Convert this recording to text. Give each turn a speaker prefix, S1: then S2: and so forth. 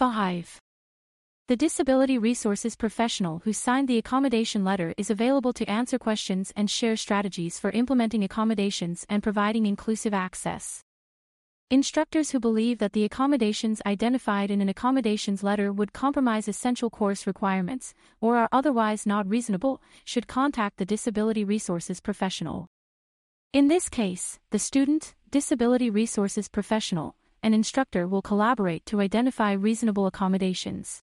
S1: 5. The disability resources professional who signed the accommodation letter is available to answer questions and share strategies for implementing accommodations and providing inclusive access. Instructors who believe that the accommodations identified in an accommodations letter would compromise essential course requirements or are otherwise not reasonable should contact the disability resources professional. In this case, the student, disability resources professional, and instructor will collaborate to identify reasonable accommodations.